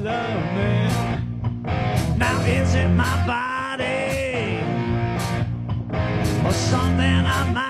love me. Now is it my body or something I might